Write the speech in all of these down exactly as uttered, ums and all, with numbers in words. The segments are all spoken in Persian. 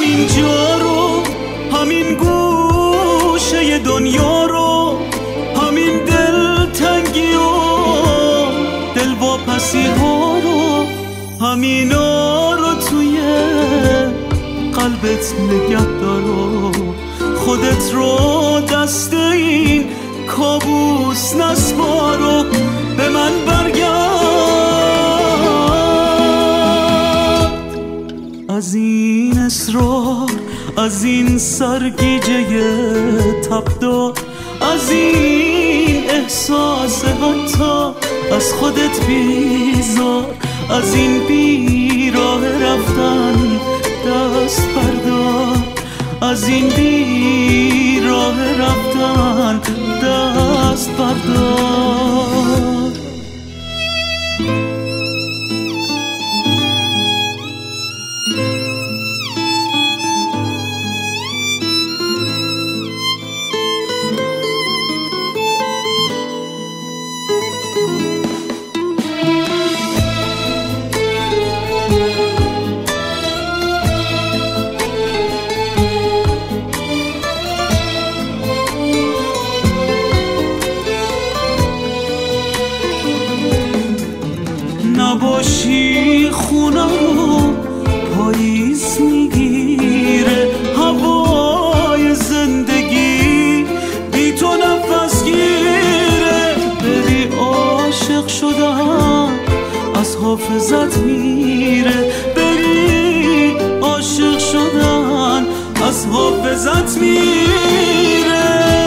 همین جا رو، همین گوشه دنیا رو، همین دلتنگی و دلواپسی ها رو، همینا رو توی قلبت نگه دار و خودت رو دست این کابوس نسپار و به من برگرد. از این اصرار، از این سرگیجه تبدار، از این احساس حتی از خودت بیزار، از این بیراه رفتن دست بردار، از این بیراه رفتن دست بردار. نباشی خونه رو پاییز میگیره، هوای زندگی بی تو نفس گیره. بری عاشق شدن از حافظت میره، بری عاشق شدن از حافظت میره.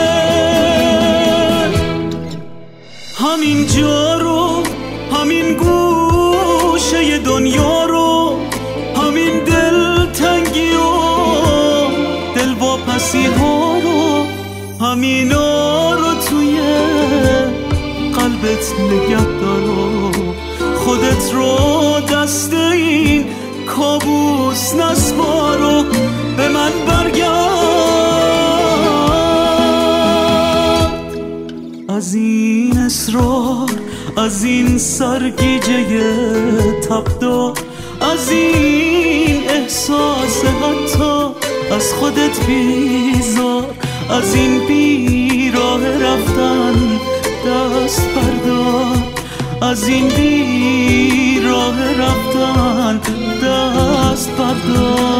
همین جا رو، همین گوشه دنیا رو، همین دلتنگی و دلواپسی ها رو، همینا رو توی قلبت نگه دار و خودت رو دست این کابوس نسپار و به من برگرد. از این اصرار، از این سرگیجه تبدار، از این احساس حتی از خودت بیزار، از این بیراه رفتن دست بردار، از این بیراه رفتن دست بردار.